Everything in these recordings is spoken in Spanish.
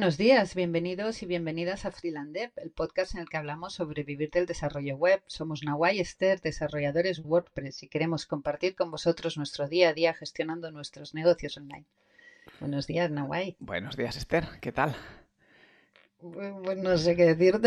Buenos días, bienvenidos y bienvenidas a Freelandev, el podcast en el que hablamos sobre vivir del desarrollo web. Somos Nawai y Esther, desarrolladores WordPress, y queremos compartir con vosotros nuestro día a día gestionando nuestros negocios online. Buenos días, Nawai. Buenos días, Esther. ¿Qué tal? Pues no sé qué decirte.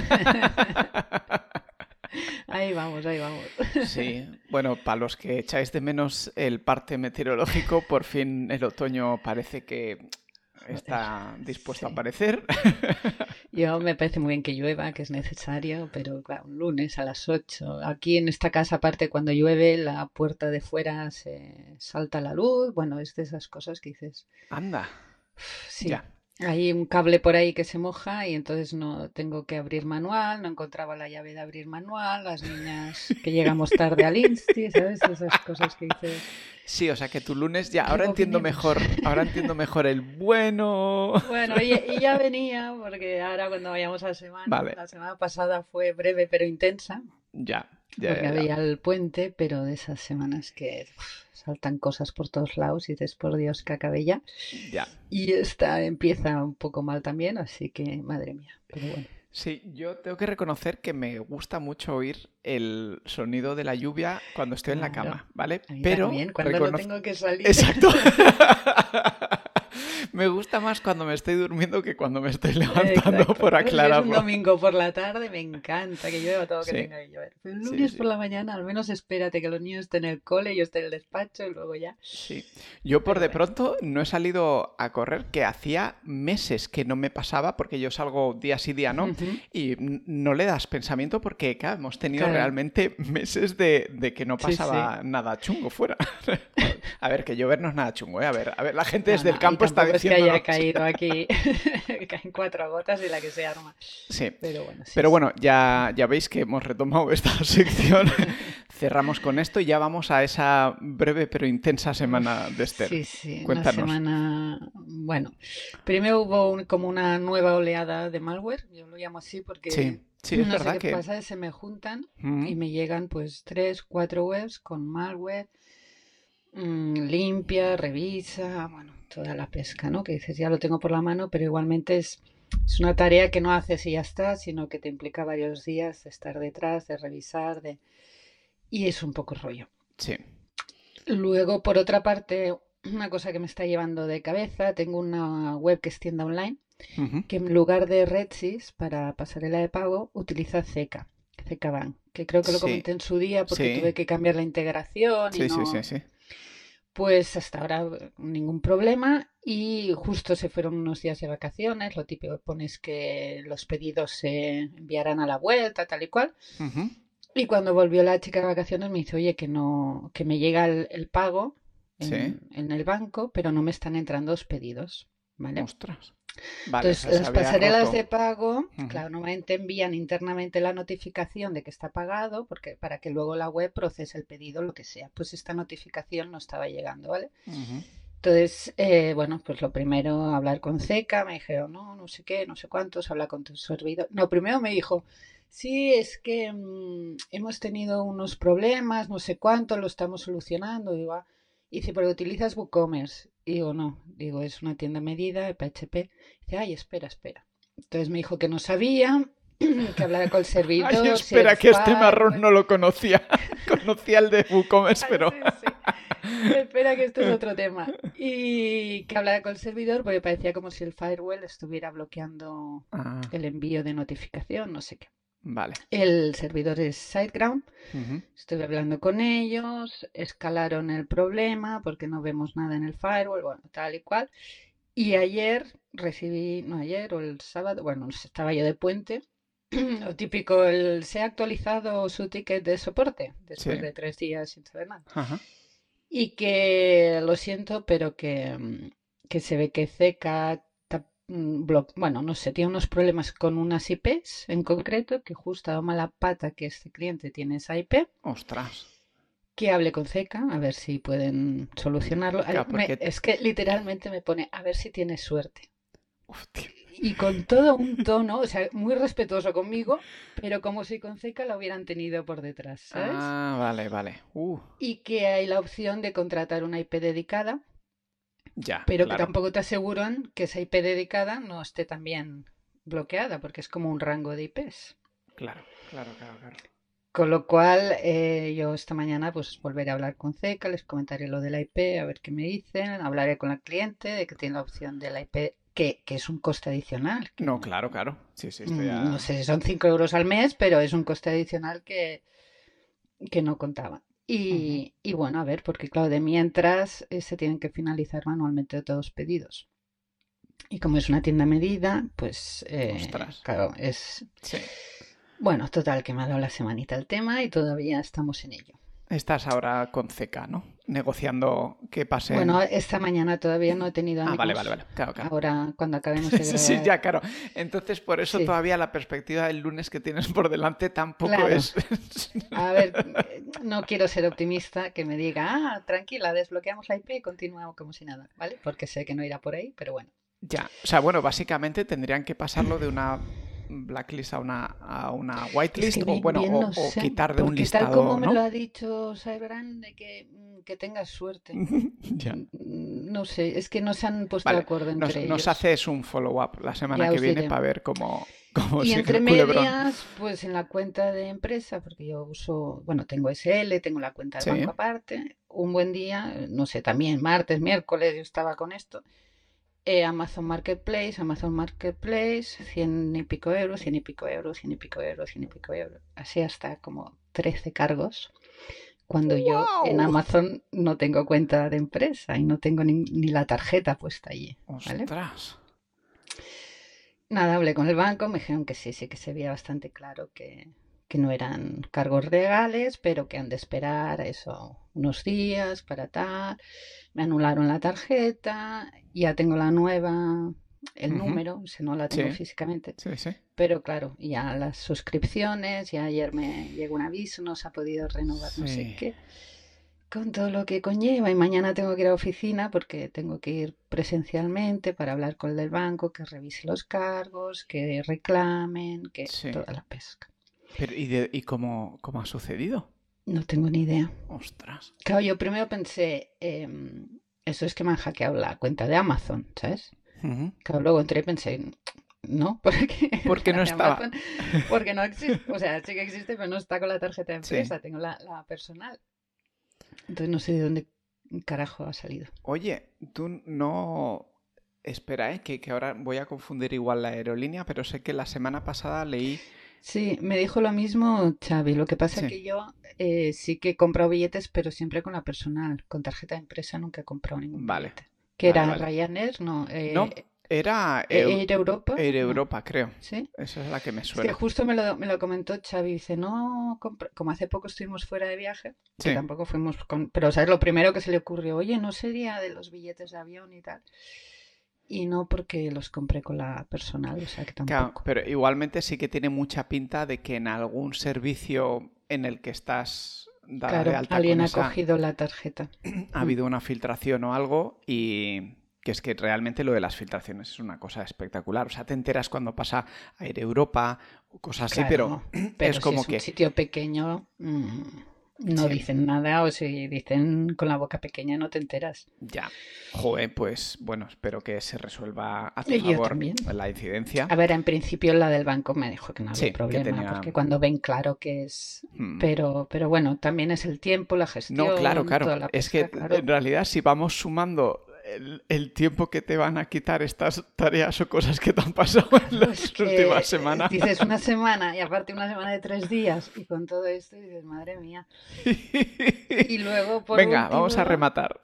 Ahí vamos, ahí vamos. Sí, bueno, para los que echáis de menos el parte meteorológico, por fin el otoño parece que Joder, está dispuesto a sí. aparecer. Yo me parece muy bien que llueva, que es necesario, pero claro, un lunes a las 8. Aquí en esta casa, aparte, cuando llueve, la puerta de fuera se salta la luz. Bueno, es de esas cosas que dices, Anda, sí, ya. hay un cable por ahí que se moja y entonces no tengo que abrir manual, no encontraba la llave de abrir manual, las niñas que llegamos tarde al Insti, ¿sabes? Esas cosas que dices, Sí, o sea que tu lunes ya, rebobinemos. ahora entiendo mejor el bueno. Bueno, y ya venía, porque ahora cuando vayamos a Vale, la semana pasada fue breve pero intensa, ya, ya, porque ya, ya. había el puente, pero de esas semanas que saltan cosas por todos lados y dices, por Dios, que acabe ya. Ya. Y esta empieza un poco mal también, así que madre mía, pero bueno. Sí, yo tengo que reconocer que me gusta mucho oír el sonido de la lluvia cuando estoy en la Claro, cama, ¿vale? a mí Pero también, cuando no reconozco... tengo que salir. Exacto. Me gusta más cuando me estoy durmiendo que cuando me estoy levantando, Exacto. por Pero si es un aclararlo. domingo por la tarde, me encanta que llueva todo lo que Sí, tenga que llover. Pero el sí, lunes por sí. la mañana, al menos espérate que los niños estén en el cole, yo esté en el despacho y luego ya. Sí. Yo por Pero de bueno. pronto no he salido a correr, que hacía meses que no me pasaba, porque yo salgo día sí, día no, Ujú. y no le das pensamiento porque, claro, hemos tenido Claro, realmente meses de que no sí, sí. pasaba nada chungo fuera. Bueno, a ver, que llover no es nada chungo, ¿eh? A ver, la gente No, desde el no, y campo está tampoco es que haya diciéndonos. caído aquí, caen cuatro gotas y la que se arma. Sí. Pero bueno, sí, Pero sí. bueno, ya veis que hemos retomado esta sección. Cerramos con esto y ya vamos a esa breve pero intensa semana de Uf, Esther. sí, sí, una Cuéntanos. semana. Bueno, primero hubo como una nueva oleada de malware, yo lo llamo así porque Sí, sí, es no sé verdad qué que... pasa, se me juntan y Mm, me llegan pues tres, cuatro webs con malware, limpia, revisa, bueno, toda la pesca, ¿no? Que dices, ya lo tengo por la mano, pero igualmente es una tarea que no haces y ya está, sino que te implica varios días de estar detrás, de revisar, y es un poco rollo. sí. Luego, por otra parte, una cosa que me está llevando de cabeza, tengo una web que es tienda online, Ujú. que en lugar de Redsys para pasarela de pago, utiliza Ceca, Bank, que creo que lo Sí, comenté en su día porque sí, tuve que cambiar la integración y sí, sí, sí, no, sí. pues hasta ahora ningún problema y justo se fueron unos días de vacaciones, lo típico que pones que los pedidos se enviarán a la vuelta, tal y cual. Ujú. Y cuando volvió la chica de vacaciones me dice, oye, que no, que me llega el pago Sí. en el banco, pero no me están entrando los pedidos, ¿vale? Ostras. Vale, o Entonces, sea, se las había pasarelas roto. de pago, Ujú. claro, normalmente envían internamente la notificación de que está pagado, porque para que luego la web procese el pedido, lo que sea. Pues esta notificación no estaba llegando, ¿vale? Ujú. Entonces, bueno, pues lo primero, hablar con Ceca, me dijeron, no, no sé qué, no sé cuántos, habla con tu servidor. No, primero me dijo, sí, es que hemos tenido unos problemas, no sé cuánto, lo estamos solucionando. Digo, ah. Y dice, pero utilizas WooCommerce. Y digo, no, digo, es una tienda medida de PHP. Dice, ay, espera, espera. Entonces me dijo que no sabía, que hablara con el Ay, servidor, si el espera, que este marrón firewall. no lo conocía. Conocía el de WooCommerce, Ay, pero... sí, sí. Espera, que esto es otro tema. Y que hablara con el servidor porque parecía como si el firewall estuviera bloqueando Ah, el envío de notificación, no sé qué. vale. El servidor es SiteGround. Ujú. Estuve hablando con ellos, escalaron el problema porque no vemos nada en el firewall, bueno, tal y cual. Y ayer recibí, no ayer o el sábado, bueno, estaba yo de puente. Lo típico, se ha actualizado su ticket de soporte después Sí. de 3 días sin saber nada. Ajá. Y que lo siento, pero que se ve que CK, bueno, no sé, tiene unos problemas con unas IPs en concreto, que justo ha dado mala pata que este cliente tiene esa IP, Ostras. que hable con CK, a ver si pueden solucionarlo. Claro, porque... Es que literalmente me pone, a ver si tienes suerte. Hostia. Y con todo un tono, o sea, muy respetuoso conmigo, pero como si con CK la hubieran tenido por detrás, ¿sabes? Ah, vale, vale. Y que hay la opción de contratar una IP dedicada Ya, pero que claro, tampoco te aseguran que esa IP dedicada no esté también bloqueada, porque es como un rango de IPs. claro. Con lo cual, yo esta mañana pues volveré a hablar con CECA, les comentaré lo de la IP, a ver qué me dicen, hablaré con el cliente de que tiene la opción de la IP, que es un coste adicional, que no, claro. Sí, esto no ya... sé si son 5 euros al mes, pero es un coste adicional que no contaba. Ujú. Y bueno, a ver, porque claro, de mientras se tienen que finalizar manualmente todos los pedidos. Y como es una tienda a medida, pues Ostras, claro, es... sí. Bueno, total, que me ha dado la semanita el tema y todavía estamos en ello. Estás ahora con CK, ¿no? Negociando que Bueno, pasen... esta mañana todavía no he tenido Ah, vale, ánimos. claro. Ahora, cuando acabemos de Sí, grabar. ya, claro. Entonces, por eso Sí, todavía la perspectiva del lunes que tienes por delante tampoco claro. es... A ver, no quiero ser optimista que me diga, tranquila, desbloqueamos la IP y continuamos como si nada, ¿vale? Porque sé que no irá por ahí, pero bueno. Ya, o sea, bueno, básicamente tendrían que pasarlo de una blacklist a una Es whitelist que o bueno, bien no o sé, quitar de un porque tal como listado, me lo ¿no? ha dicho Cyberán, de que tengas suerte. Ya. No sé, es que no se han puesto de Vale, acuerdo entre nos ellos. haces un follow-up la semana Ya que os viene diré. para ver cómo Y sigue entre el culebrón. medias, pues en la cuenta de empresa, porque yo uso, bueno, tengo SL, tengo la cuenta del Sí. banco aparte, un buen día, no sé, también martes, miércoles, yo estaba con esto, Amazon Marketplace, 100 y pico euros, 100 y pico euros, 100 y pico euros, 100 y pico euros, así hasta como 13 cargos, cuando yo en ¡Wow! Amazon no tengo cuenta de empresa y no tengo ni la tarjeta puesta allí, ¿vale? Ostras. Nada, hablé con el banco, me dijeron que sí que se veía bastante claro que no eran cargos legales, pero que han de esperar eso unos días para tal. Me anularon la tarjeta, ya tengo la nueva, el Ujú. número, si no la tengo Sí, físicamente. sí. Pero claro, ya las suscripciones, ya ayer me llegó un aviso, no se ha podido renovar no sé Sí. qué, con todo lo que conlleva. Y mañana tengo que ir a la oficina porque tengo que ir presencialmente para hablar con el del banco, que revise los cargos, que reclamen, que Sí. toda la pesca. Pero, ¿y cómo ha sucedido? No tengo ni idea. Ostras. Claro, yo primero pensé, eso es que me han hackeado la cuenta de Amazon, ¿sabes? Ujú. Claro, luego entré y pensé, no, porque Porque la no de estaba. Amazon, porque no existe, o sea, sí que existe, pero no está con la tarjeta de Sí. empresa, tengo la personal. Entonces no sé de dónde carajo ha salido. Oye, tú no... Espera, que ahora voy a confundir igual la aerolínea, pero sé que la semana pasada leí... Sí, me dijo lo mismo Xavi. Lo que pasa Sí, que yo sí que he comprado billetes, pero siempre con la personal. Con tarjeta de empresa nunca he comprado ningún vale, billete. ¿Qué era? vale. ¿Ryanair? No. No, era ¿Air Europa? Air No. Europa, creo. ¿Sí? Esa es la que me Es que suena. justo me lo comentó Xavi. Dice, no, como hace poco estuvimos fuera de viaje, que Sí. tampoco fuimos con... Pero, ¿sabes? Lo primero que se le ocurrió, oye, ¿no sería de los billetes de avión y tal? Y no porque los compré con la personal, o sea que Claro, tampoco. pero igualmente sí que tiene mucha pinta de que en algún servicio en el que estás dada de Claro, alta con alguien ha esa cogido la tarjeta. ha Mm. habido una filtración o algo y que es que realmente lo de las filtraciones es una cosa espectacular. O sea, te enteras cuando pasa a Air Europa o cosas así, pero Claro, es pero si como es un que sitio pequeño, no sí, dicen nada o si dicen con la boca pequeña no te enteras. ya. Joder, pues bueno, espero que se resuelva a tu Y yo favor también. la incidencia. A ver, en principio la del banco me dijo que no había Sí, que problema, tenía... porque cuando ven claro que es... hmm. Pero bueno, también es el tiempo, la No, claro, gestión, claro. toda la Es pesca, que claro. en realidad si vamos sumando el tiempo que te van a quitar estas tareas o cosas que te han pasado en Claro, es las últimas que semanas. dices una semana y aparte una semana de 3 días y con todo esto dices, madre mía. Y luego, por Venga, vamos a último, rematar.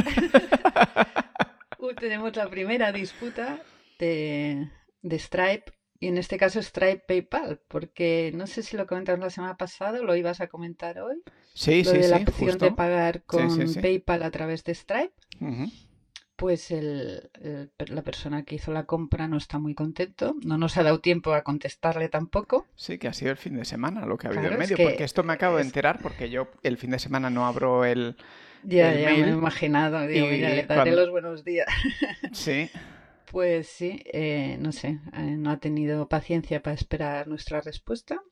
Tenemos la primera disputa de Stripe, y en este caso Stripe PayPal, porque no sé si lo comentamos la semana pasada o lo ibas a comentar hoy, Sí, lo de la sí, opción de justo. pagar con Sí. PayPal a través de Stripe. Ujú. Pues la persona que hizo la compra no está muy contento, no nos ha dado tiempo a contestarle tampoco. Sí, que ha sido el fin de semana lo que ha habido en Claro, es medio, porque que esto me acabo de es, enterar porque yo el fin de semana no abro ya me he mail imaginado, digo, mira, le y daré cuando... los buenos días. Sí, Pues sí, no sé, no ha tenido paciencia para esperar nuestra respuesta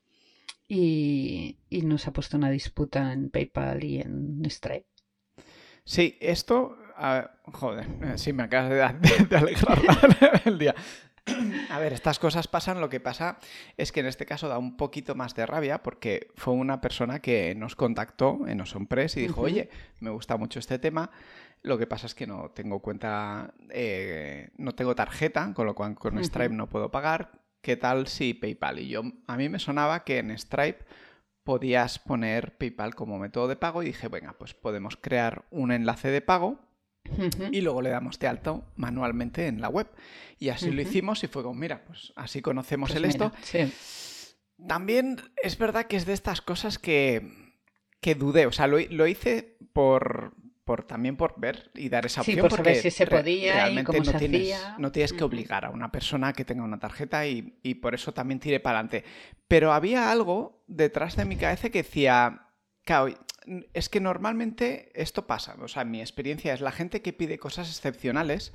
y nos ha puesto una disputa en PayPal y en Stripe. sí, esto Joder, sí, me acabas de alegrar el día. A ver, estas cosas pasan, lo que pasa es que en este caso da un poquito más de rabia porque fue una persona que nos contactó en Oson Press y dijo, Ujú, oye, me gusta mucho este tema, lo que pasa es que no tengo cuenta, no tengo tarjeta, con lo cual con Stripe ujú. no puedo pagar, ¿qué tal si PayPal? Y a mí me sonaba que en Stripe podías poner PayPal como método de pago y dije, venga, pues podemos crear un enlace de pago Ujú, y luego le damos de alta manualmente en la web. Y así lo ujú. hicimos y fue como, mira, pues así conocemos Pues el esto. mira, sí, También es verdad que es de estas cosas que dudé, o sea, lo hice también por ver y dar esa sí, opción por saber si porque se podía y realmente cómo se hacía. no tienes que Ujú. obligar a una persona que tenga una tarjeta y por eso también tiré para adelante. Pero había algo detrás de mi cabeza que decía, claro, es que normalmente esto pasa, o sea, mi experiencia es la gente que pide cosas excepcionales.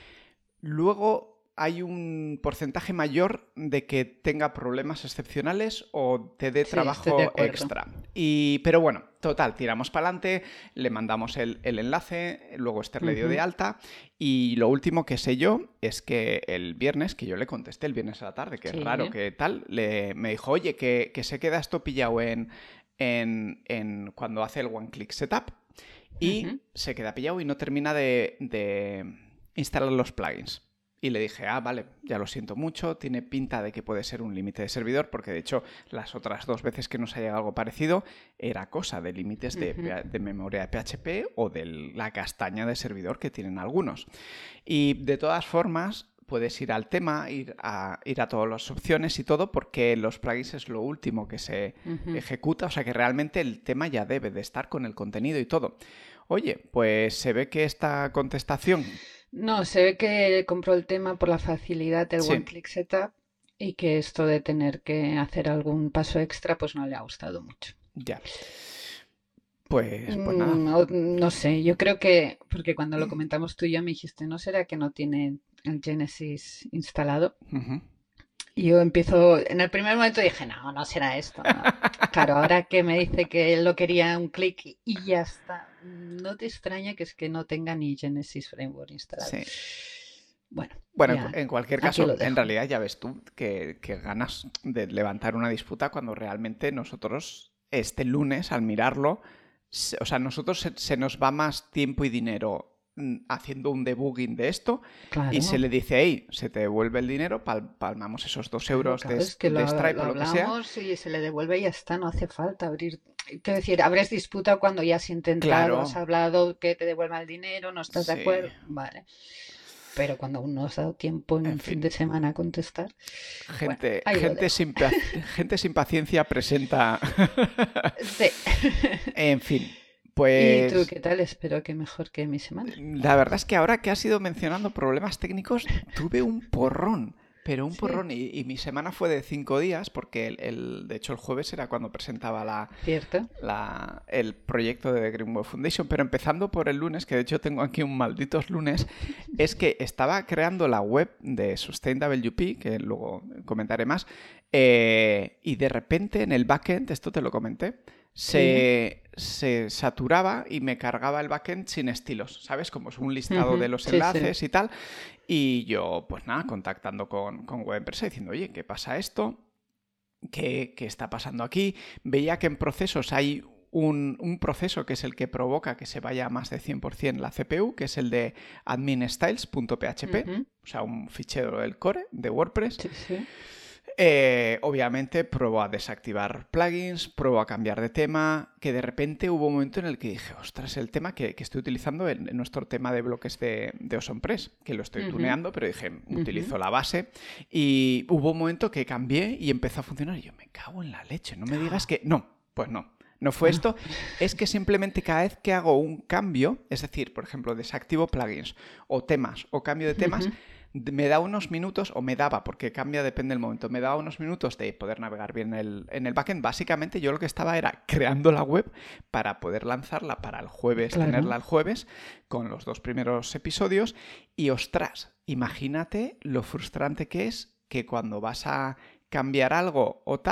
Luego hay un porcentaje mayor de que tenga problemas excepcionales o te dé Sí, estoy de trabajo acuerdo. extra. Pero bueno, total, tiramos para adelante, le mandamos el enlace, luego Esther le dio de Ujú, alta y lo último que sé yo es que el viernes, que yo le contesté el viernes a la tarde, que es raro, sí. que tal, me dijo, oye, que se queda esto pillado en cuando hace el One Click Setup Ujú. y se queda pillado y no termina de instalar los plugins. Y le dije, vale, ya lo siento mucho, tiene pinta de que puede ser un límite de servidor, porque de hecho las otras 2 veces que nos ha llegado algo parecido era cosa de límites Ujú. de memoria de PHP o de la castaña de servidor que tienen algunos. Y de todas formas, puedes ir al tema, ir a todas las opciones y todo, porque los plugins es lo último que se Ujú. ejecuta, o sea que realmente el tema ya debe de estar con el contenido y todo. Oye, pues se ve que esta contestación, No, se ve que compró el tema por la facilidad del One sí, Click Setup y que esto de tener que hacer algún paso extra pues no le ha gustado mucho. ya. Pues nada. No sé, yo creo que, porque cuando lo comentamos tú y yo me dijiste, ¿no será que no tiene el Genesis instalado? Ujú. Y yo empiezo, en el primer momento dije, no, no será esto. No. Claro, ahora que me dice que él lo quería un clic y ya está, no te extraña que es que no tenga ni Genesis Framework instalado. Sí. Bueno, Bueno, ya, en cualquier aquí caso, lo en dejo. realidad ya ves tú que ganas de levantar una disputa cuando realmente nosotros, este lunes, al mirarlo, o sea, nosotros se nos va más tiempo y dinero haciendo un debugging de esto y se Claro, le dice, hey, se te devuelve el dinero, palmamos esos dos claro, euros claro, es que de Stripe lo o lo que sea. hablamos y se le devuelve y ya está, no hace falta abrir. Quiero decir, abres disputa cuando ya has intentado, has Claro, hablado que te devuelva el dinero, no estás de sí. acuerdo, vale. Pero cuando aún no has dado tiempo en En un fin fin. de semana a contestar, bueno, Gente, ahí lo dejo. gente sin paciencia presenta. Sí. En fin, ¿Y tú pues qué tal? Espero que mejor que mi semana. la verdad es que ahora que has ido mencionando problemas técnicos, tuve un porrón, pero un Sí, porrón. Y mi semana fue de 5 días, porque de hecho el jueves era cuando presentaba cierto. el proyecto de The Greenwald Foundation. Pero empezando por el lunes, que de hecho tengo aquí un malditos lunes, es que estaba creando la web de SustainWP, que luego comentaré más, y de repente en el backend, esto te lo comenté, Sí. se saturaba y me cargaba el backend sin estilos, ¿sabes? Como es un listado de Ujú, los sí, sí. enlaces y tal. Y yo, pues nada, contactando con web empresa diciendo, oye, ¿qué pasa esto? ¿Qué está pasando aquí? Veía que en procesos hay un proceso que es el que provoca que se vaya a más de 100% la CPU, que es el de adminstyles.php, Ujú, o sea, un fichero del core de WordPress. sí, sí. Obviamente probó a desactivar plugins, probó a cambiar de tema, que de repente hubo un momento en el que dije, ostras, el tema que estoy utilizando en nuestro tema de bloques de OsonPress, que lo estoy Ujú, tuneando, pero dije, ujú. utilizo la base y hubo un momento que cambié y empezó a funcionar y yo me cago en la leche, no me digas que... No, pues no. No fue Ah, esto, es que simplemente cada vez que hago un cambio, es decir, por ejemplo, desactivo plugins o temas o cambio de temas, ujú, me da unos minutos, o me daba, porque cambia, depende del momento, me daba unos minutos de poder navegar bien en el backend. Básicamente yo lo que estaba era creando la web para poder lanzarla para el jueves, claro. tenerla el jueves, con los 2 primeros episodios. Y ostras, imagínate lo frustrante que es que cuando vas a cambiar algo o tal,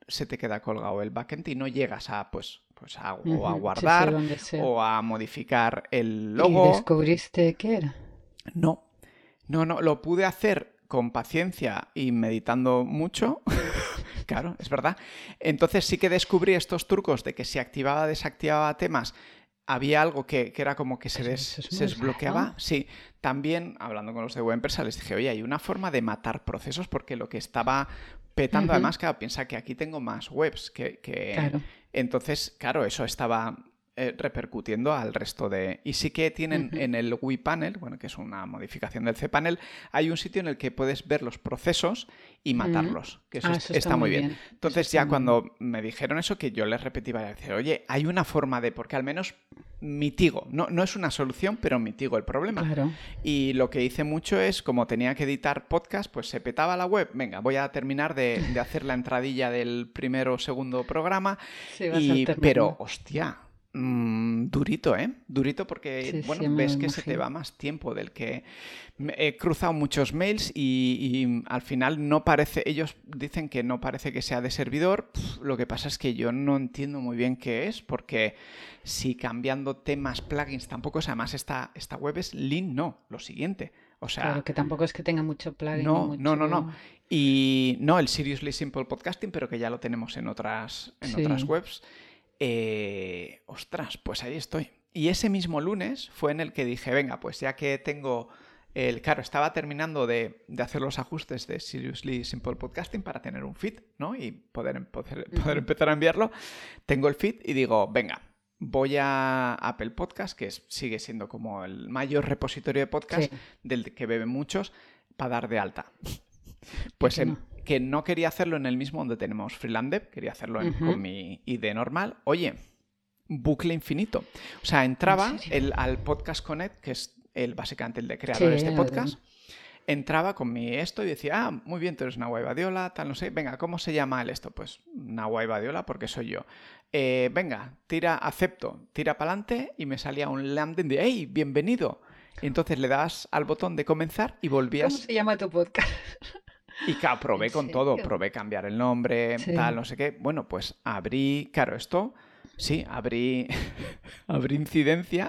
se te queda colgado el backend y no llegas a, o a Ujú, sí, guardar donde sea. o a modificar el ¿Y logo. descubriste qué era? No, no, lo pude hacer con paciencia y meditando mucho. Claro, es verdad. Entonces sí que descubrí estos trucos de que si activaba, desactivaba temas, había algo que era como que Pero eso es se muy desbloqueaba. raro. Sí, también hablando con los de WebEmpresa les dije, oye, hay una forma de matar procesos porque lo que estaba petando, Ujú, además, claro, piensa que aquí tengo más webs que... claro. Entonces, claro, eso estaba repercutiendo al resto de... Y sí que tienen Ujú. en el cPanel, bueno, que es una modificación del cPanel, hay un sitio en el que puedes ver los procesos y Mm. matarlos, que eso Ah, eso está está muy muy bien. bien. Eso Entonces está ya muy bien. cuando me dijeron eso, que yo les repetí varias veces, oye, hay una forma de... Porque al menos mitigo, no es una solución, pero mitigo el problema. Claro. Y lo que hice mucho es, como tenía que editar podcast, pues se petaba la web. Venga, voy a terminar de hacer la entradilla del primero o segundo programa. Sí, vas Pero, alternando. hostia, durito, ¿eh? Durito porque, Sí, bueno, sí, me lo ves que se te imagino. va más tiempo del que... He cruzado muchos mails y al final no parece... Ellos dicen que no parece que sea de servidor. Lo que pasa es que yo no entiendo muy bien qué es, porque si cambiando temas, plugins tampoco es... Además, esta web es Lean, no, lo siguiente. O Claro, sea, que tampoco es que tenga mucho plugin ni no. mucho... Y no el Seriously Simple Podcasting, pero que ya lo tenemos en otras Sí. webs. Ostras, pues ahí estoy. Y ese mismo lunes fue en el que dije, venga, pues ya que tengo el... Claro, estaba terminando de hacer los ajustes de Seriously Simple Podcasting para tener un feed, ¿no? Y poder Ujú. empezar a enviarlo. Tengo el feed y digo, venga, voy a Apple Podcast, que sigue siendo como el mayor repositorio de Sí. podcast del que beben muchos, para dar de alta. ¿Y Pues que no? que no quería hacerlo en el mismo donde tenemos Freelandev, quería hacerlo con Ujú. mi ID normal. Oye, bucle infinito. O sea, ¿En entraba serio? al Podcast Connect, que es básicamente el de Sí, creadores de podcast, entraba con mi esto y decía, muy bien, tú eres Nahuay Badiola, tal, no sé, venga, ¿cómo se llama el esto? Pues Nahuay Badiola porque soy yo. Venga, acepto, tira para adelante y me salía un landing de, hey, bienvenido. Y entonces le das al botón de comenzar y ¿Cómo volvías. se llama tu podcast? Y claro, ¿En probé con todo, serio? probé cambiar el nombre, tal, Sí. no sé qué. Bueno, pues claro, esto, sí, abrí incidencia.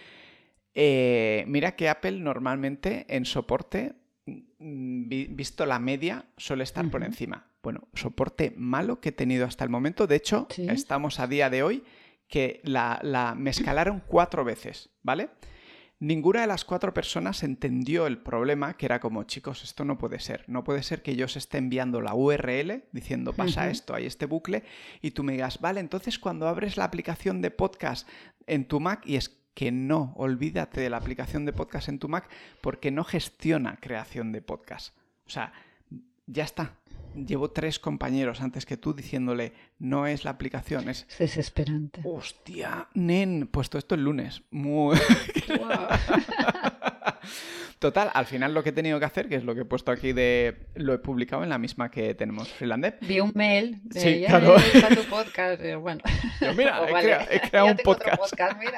Mira que Apple normalmente en soporte, visto la media, suele estar por Ujú. encima. Bueno, soporte malo que he tenido hasta el momento. De hecho, Sí. estamos a día de hoy que me escalaron 4 veces, ¿vale? Ninguna de las 4 personas entendió el problema, que era como, chicos, esto no puede ser. No puede ser que yo os esté enviando la URL diciendo pasa Ujú. esto, hay este bucle, y tú me digas, vale, entonces cuando abres la aplicación de podcast en tu Mac, y es que no, olvídate de la aplicación de podcast en tu Mac porque no gestiona creación de podcast. O sea, ya está. Llevo 3 compañeros antes que tú diciéndole, no es la aplicación, es... Es desesperante. Hostia, nen, puesto esto el lunes. Muy... Wow. Total, al final lo que he tenido que hacer, que es lo que he puesto aquí lo he publicado en la misma que tenemos Freelandev. Vi un mail de Sí, ya claro. está tu podcast. Bueno, Yo, mira, pues vale, he creado ya un tengo otro podcast. podcast, mira.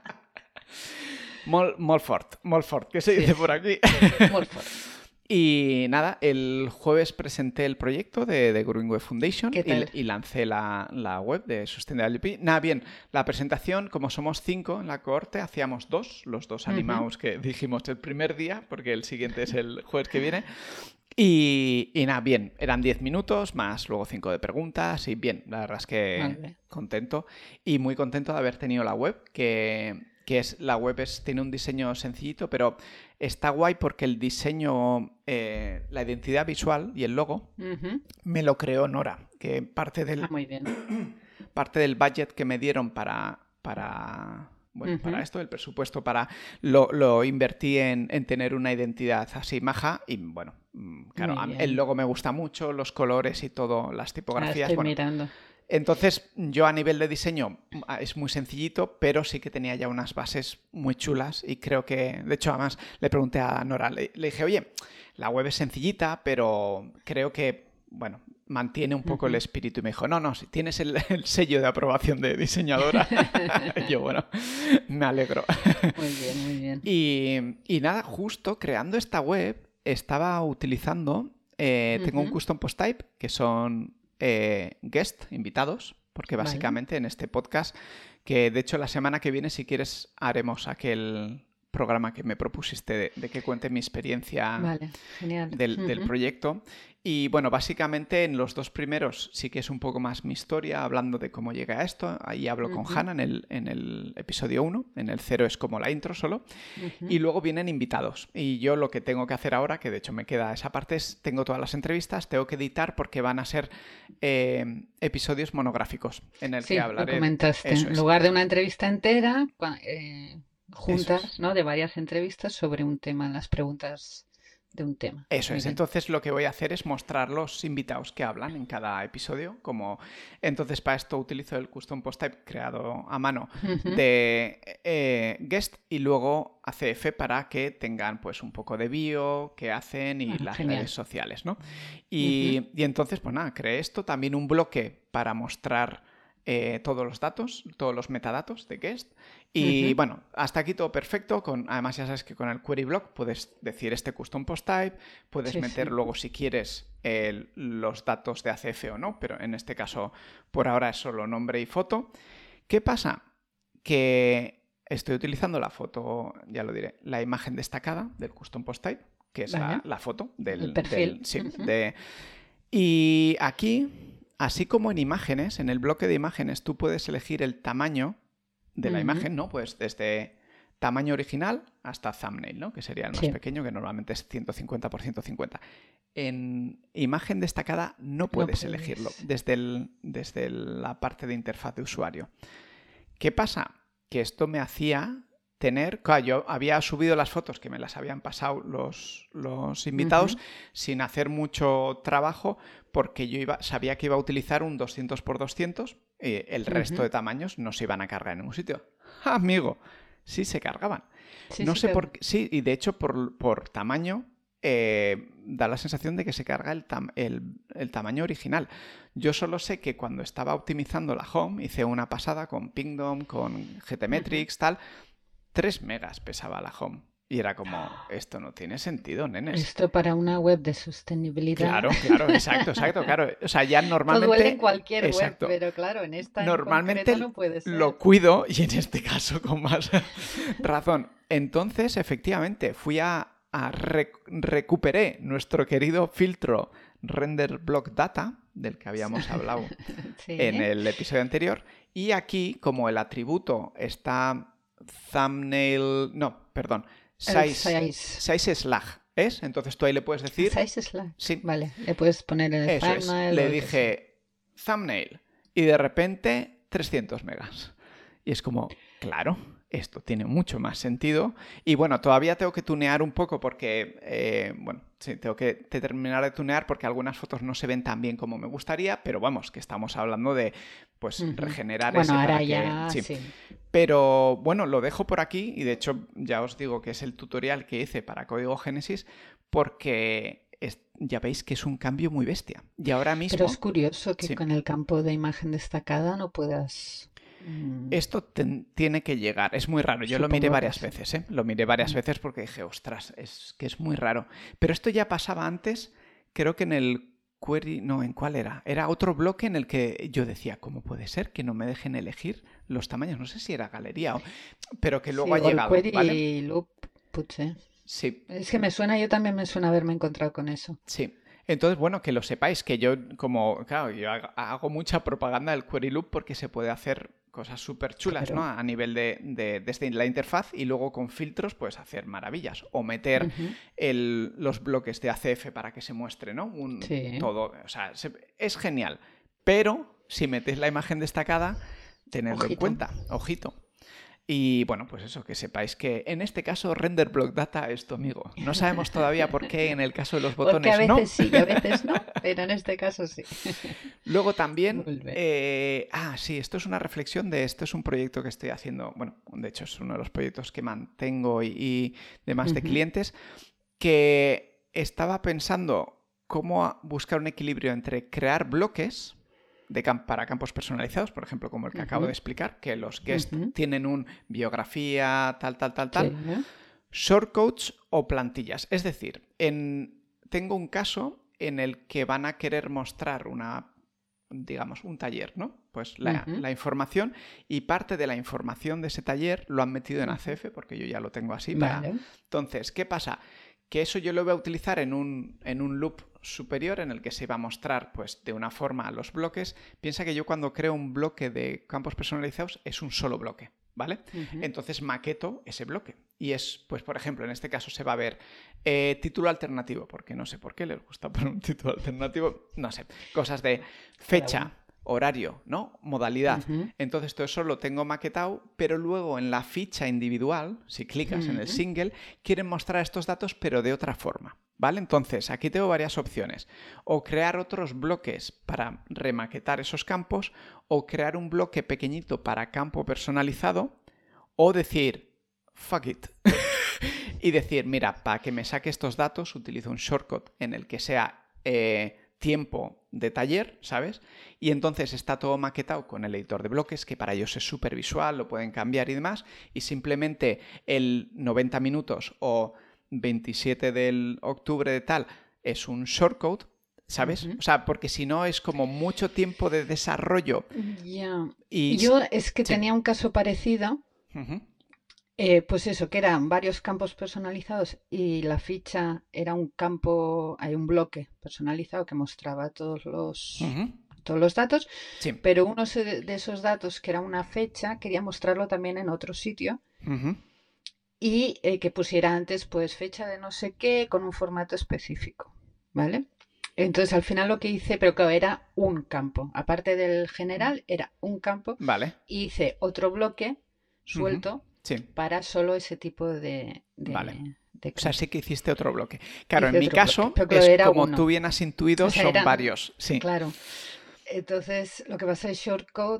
Molt fort, que se Sí, dice por aquí. muy fuerte. Y nada, el jueves presenté el proyecto de Growing Web Foundation ¿Qué tal? y lancé la web de Sustainability. Nada, bien, la presentación, como somos 5 en la cohorte, hacíamos 2, los 2 Ujú. animados que dijimos el primer día, porque el siguiente es el jueves que viene. Y nada, bien, eran 10 minutos, más luego 5 de preguntas, y bien, la verdad es que Vale. contento. Y muy contento de haber tenido la web, la web tiene un diseño sencillito, pero está guay porque el diseño, la identidad visual y el logo Ujú. me lo creó Nora, que Ah, muy bien. parte del budget que me dieron Ujú. para esto, el presupuesto lo invertí en tener una identidad así maja y bueno, claro, Muy el bien. logo me gusta mucho, los colores y todo, las Ahora tipografías, estoy bueno. mirando. Entonces, yo a nivel de diseño es muy sencillito, pero sí que tenía ya unas bases muy chulas y creo que, de hecho, además le pregunté a Nora, le dije, oye, la web es sencillita, pero creo que, bueno, mantiene un poco el Ujú. espíritu. Y me dijo, no, si tienes el sello de aprobación de diseñadora. Y yo, bueno, me alegro. Muy bien, muy bien. Y nada, justo creando esta web, estaba utilizando, tengo un Ujú. custom post type, que son guest, invitados, porque Vale. básicamente en este podcast, que de hecho la semana que viene, si quieres, haremos aquel programa que me propusiste de que cuente mi experiencia Vale, genial. del proyecto. Y bueno, básicamente en los 2 primeros sí que es un poco más mi historia, hablando de cómo llegué a esto. Ahí hablo con Hanna en el episodio 1, en el 0 es como la intro solo. Y luego vienen invitados. Y yo lo que tengo que hacer ahora, que de hecho me queda esa parte, es tengo todas las entrevistas, tengo que editar porque van a ser episodios monográficos en el que Sí, lo hablaré. comentaste. Eso En es. lugar de una entrevista entera, juntas, Eso es. ¿no? De varias entrevistas sobre un tema, las preguntas de un tema. Eso Muy es. bien. Entonces lo que voy a hacer es mostrar los invitados que hablan en cada episodio. Entonces para esto utilizo el custom post type creado a mano de guest y luego ACF para que tengan pues un poco de bio, qué hacen y las Genial. redes sociales, ¿no? Y entonces pues nada, creé esto, también un bloque para mostrar todos los datos, todos los metadatos de guest. Y bueno, hasta aquí todo perfecto. Además, ya sabes que con el query block puedes decir este custom post type, puedes meter luego si quieres los datos de ACF o no, pero en este caso por ahora es solo nombre y foto. ¿Qué pasa? Que estoy utilizando la foto, ya lo diré, la imagen destacada del custom post type, que es la foto el perfil. Y aquí, así como en imágenes, en el bloque de imágenes, tú puedes elegir el tamaño de la imagen, ¿no? Pues desde tamaño original hasta thumbnail, ¿no? Que sería el más pequeño, que normalmente es 150 por 150. En imagen destacada no puedes elegirlo desde la parte de interfaz de usuario. ¿Qué pasa? Que esto me hacía tener... Claro, yo había subido las fotos que me las habían pasado los invitados sin hacer mucho trabajo porque yo sabía que iba a utilizar un 200 por 200 y el resto de tamaños no se iban a cargar en ningún sitio. Amigo, sí se cargaban. Sí, no sí sé que- por qué. Sí, y de hecho por tamaño da la sensación de que se carga el tamaño original. Yo solo sé que cuando estaba optimizando la home, hice una pasada con Pingdom, con GTmetrix, tal, 3 megas pesaba la home. Y era como, esto no tiene sentido, nenes. Esto para una web de sostenibilidad. Claro, exacto, claro. O sea, ya normalmente... Todo duele en cualquier exacto. web, pero claro, en esta en Normalmente concreto no puede ser. lo cuido y en este caso con más razón. Entonces, efectivamente, recuperé nuestro querido filtro Render Block Data, del que habíamos hablado en el episodio anterior, y aquí, como el atributo está thumbnail... No, perdón. Size Slag, ¿es? Entonces tú ahí le puedes decir... Size Slag. Sí. Vale, le puedes poner en el thumbnail. Le dije thumbnail y de repente 300 megas. Y es como, claro, esto tiene mucho más sentido. Y bueno, todavía tengo que tunear un poco porque, tengo que terminar de tunear porque algunas fotos no se ven tan bien como me gustaría, pero vamos, que estamos hablando de, pues, regenerar ese ahora para ya, que... sí. Pero bueno, lo dejo por aquí y de hecho ya os digo que es el tutorial que hice para Código Génesis porque ya veis que es un cambio muy bestia. Y ahora mismo... Pero es curioso que con el campo de imagen destacada no puedas... Esto tiene que llegar. Es muy raro. Yo lo miré varias veces, ¿eh? Lo miré varias veces porque dije, ostras, es que es muy raro. Pero esto ya pasaba antes, creo que en el query... No, ¿en cuál era? Era otro bloque en el que yo decía, ¿cómo puede ser que no me dejen elegir los tamaños? No sé si era galería pero que luego ha llegado, el query ¿vale? loop, potser. Sí. Es que yo también me suena haberme encontrado con eso. Sí. Entonces, bueno, que lo sepáis, que yo yo hago mucha propaganda del query loop porque se puede hacer cosas súper chulas, ¿no? A nivel desde la interfaz y luego con filtros puedes hacer maravillas. O meter los bloques de ACF para que se muestre, ¿no? Todo. O sea, es genial. Pero si metéis la imagen destacada, tenedlo en cuenta. Ojito. Y bueno, pues eso, que sepáis que en este caso Render Block Data es tu amigo. No sabemos todavía por qué en el caso de los botones porque a veces sí, a veces no, pero en este caso sí. Luego también, sí, esto es una reflexión esto es un proyecto que estoy haciendo, bueno, de hecho es uno de los proyectos que mantengo y demás de clientes, que estaba pensando cómo buscar un equilibrio entre crear bloques para campos personalizados, por ejemplo, como el que acabo de explicar, que los guests tienen un biografía, tal, shortcodes o plantillas. Es decir, tengo un caso en el que van a querer mostrar una digamos, un taller, ¿no? Pues la información, y parte de la información de ese taller lo han metido en ACF, porque yo ya lo tengo así. Vale. Entonces, ¿qué pasa? Que eso yo lo voy a utilizar en un loop superior en el que se va a mostrar pues, de una forma los bloques. Piensa que yo cuando creo un bloque de campos personalizados es un solo bloque, ¿vale? Entonces maqueto ese bloque. Y es, pues por ejemplo, en este caso se va a ver título alternativo, porque no sé por qué les gusta poner un título alternativo, no sé, cosas de fecha, horario, ¿no? Modalidad. Entonces todo eso lo tengo maquetado, pero luego en la ficha individual, si clicas en el single, quieren mostrar estos datos pero de otra forma, ¿vale? Entonces aquí tengo varias opciones. O crear otros bloques para remaquetar esos campos, o crear un bloque pequeñito para campo personalizado, o decir, fuck it. Y decir, mira, para que me saque estos datos utilizo un shortcut en el que sea tiempo de taller, ¿sabes? Y entonces está todo maquetado con el editor de bloques, que para ellos es súper visual, lo pueden cambiar y demás, y simplemente el 90 minutos o 27 de octubre de tal es un shortcode, ¿sabes? O sea, porque si no es como mucho tiempo de desarrollo. Ya. Y Yo es que tenía un caso parecido. Pues eso, que eran varios campos personalizados y la ficha era un campo, hay un bloque personalizado que mostraba todos los datos, pero uno de esos datos, que era una fecha, quería mostrarlo también en otro sitio y que pusiera antes pues fecha de no sé qué con un formato específico, ¿vale? Entonces al final lo que hice, pero claro, era un campo, aparte del general, era un campo, vale. y hice otro bloque suelto para solo ese tipo de vale. de o sea, sí que hiciste otro bloque. Claro, hice en mi caso, bloque, es como uno. Tú bien has intuido, o sea, son varios. Sí. Claro. Entonces, lo que pasa es shortcode.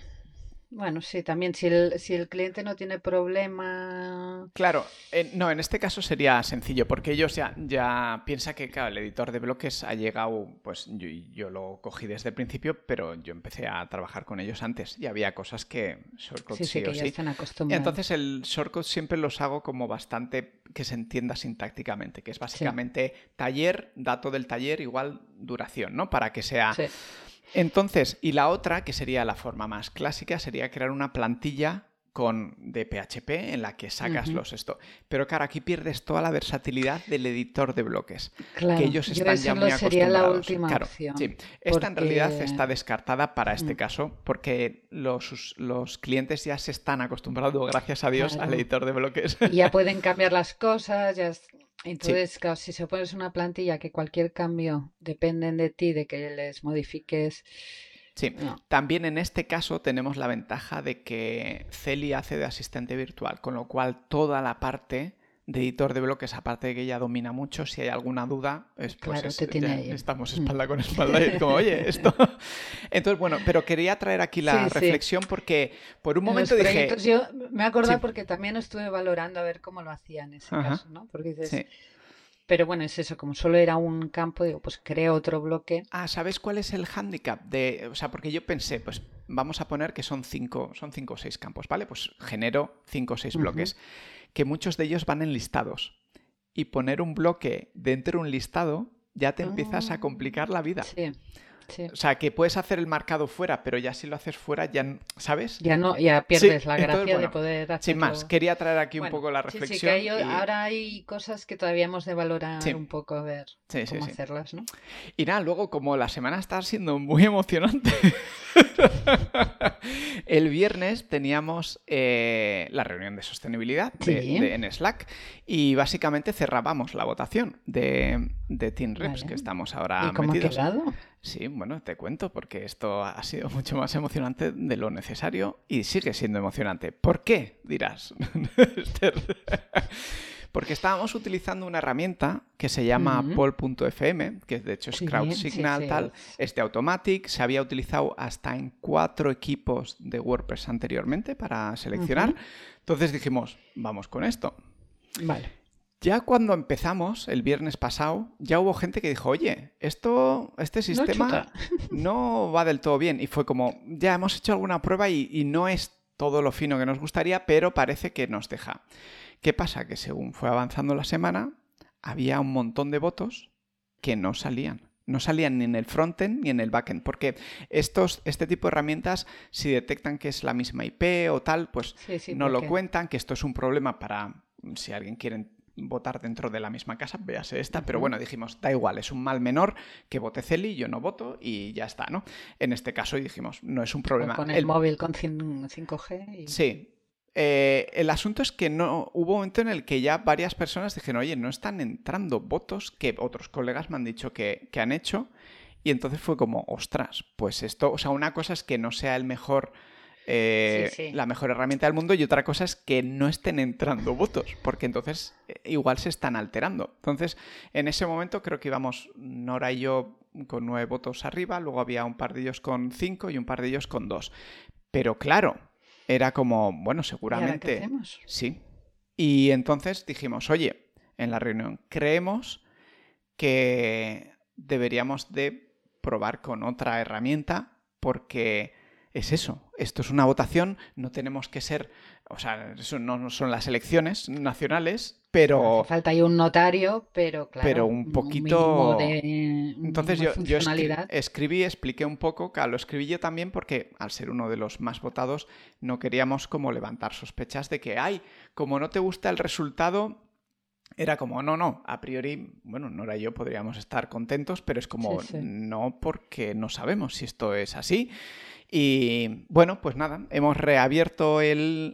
Bueno, sí, también si el cliente no tiene problema. Claro, no, en este caso sería sencillo, porque ellos ya piensa que, claro, el editor de bloques ha llegado, pues yo lo cogí desde el principio, pero yo empecé a trabajar con ellos antes y había cosas que shortcode sí que o ya sí. están acostumbrados. Entonces el shortcode siempre los hago como bastante que se entienda sintácticamente, que es básicamente taller, dato del taller igual duración, ¿no? Para que sea... Sí. Entonces, y la otra, que sería la forma más clásica, sería crear una plantilla de PHP en la que sacas los esto. Pero claro, aquí pierdes toda la versatilidad del editor de bloques. Claro, que ellos están ya muy acostumbrados. La última claro, opción. Sí. Esta en realidad está descartada para este caso, porque los clientes ya se están acostumbrando, gracias a Dios, al editor de bloques. Y ya pueden cambiar las cosas, ya... Entonces, claro, si se pones una plantilla que cualquier cambio depende de ti, de que les modifiques... Sí, también en este caso tenemos la ventaja de que Celi hace de asistente virtual, con lo cual toda la parte de editor de bloques, aparte de que ella domina mucho, si hay alguna duda, estamos espalda con espalda y como, oye, esto... Entonces, bueno, pero quería traer aquí la reflexión porque por un momento dije... Yo me he acordado porque también estuve valorando a ver cómo lo hacía en ese caso, ¿no? Porque dices... Pero bueno, es eso, como solo era un campo, digo, pues creo otro bloque. ¿Sabes cuál es el hándicap? O sea, porque yo pensé, pues vamos a poner que son 5 o 6 campos, ¿vale? Pues genero 5 o 6 bloques, que muchos de ellos van enlistados. Y poner un bloque dentro de un listado ya te empiezas a complicar la vida. Sí. O sea, que puedes hacer el marcado fuera, pero ya si lo haces fuera, ya, ¿sabes? Ya pierdes la gracia de poder hacerlo. Sin más, quería traer aquí un poco la reflexión. Sí, ahora hay cosas que todavía hemos de valorar un poco, a ver cómo hacerlas, ¿no? Y nada, luego, como la semana está siendo muy emocionante, el viernes teníamos la reunión de sostenibilidad en Slack y básicamente cerrábamos la votación de Team Reps, que estamos ahora ¿Y cómo metidos. Ha quedado? Sí, bueno, te cuento, porque esto ha sido mucho más emocionante de lo necesario y sigue siendo emocionante. ¿Por qué? Dirás. Porque estábamos utilizando una herramienta que se llama Poll.fm, que de hecho es CrowdSignal, tal, es de Automatic, se había utilizado hasta en 4 equipos de WordPress anteriormente para seleccionar. Entonces dijimos, vamos con esto. Vale. Ya cuando empezamos, el viernes pasado, ya hubo gente que dijo, oye, este sistema no va del todo bien. Y fue como, ya hemos hecho alguna prueba y no es todo lo fino que nos gustaría, pero parece que nos deja. ¿Qué pasa? Que según fue avanzando la semana, había un montón de votos que no salían. No salían ni en el frontend ni en el backend, porque este tipo de herramientas, si detectan que es la misma IP o tal, pues Sí, no lo porque cuentan, que esto es un problema para si alguien quiere votar dentro de la misma casa, véase esta, pero bueno, dijimos, da igual, es un mal menor que vote Celi, yo no voto y ya está, ¿no? En este caso y dijimos, no es un o problema. con el móvil con 5G y... Sí. El asunto es que no hubo un momento en el que ya varias personas dijeron, oye, no están entrando votos que otros colegas me han dicho que han hecho. Y entonces fue como, ostras, pues esto, o sea, una cosa es que no sea el mejor, Sí. la mejor herramienta del mundo y otra cosa es que no estén entrando votos, porque entonces igual se están alterando. Entonces, en ese momento creo que íbamos Nora y yo con 9 votos arriba, luego había un par de ellos con 5 y un par de ellos con 2. Pero claro, era como, bueno, ¿Y ahora qué seguramente hacemos? sí. Y entonces dijimos, oye, en la reunión, creemos que deberíamos de probar con otra herramienta porque es eso, esto es una votación, no tenemos que ser, o sea, eso no son las elecciones nacionales, No hace pero falta ahí un notario, pero pero claro, un un mínimo poquito. un Entonces mínimo de yo funcionalidad. escribí, expliqué un poco, claro, lo escribí yo también porque al ser uno de los más votados no queríamos como levantar sospechas de que, ay, como no te gusta el resultado, era como, no, a priori, bueno, Nora y yo podríamos estar contentos, pero es como, Sí. no, porque no sabemos si esto es así. Y bueno, pues nada, hemos reabierto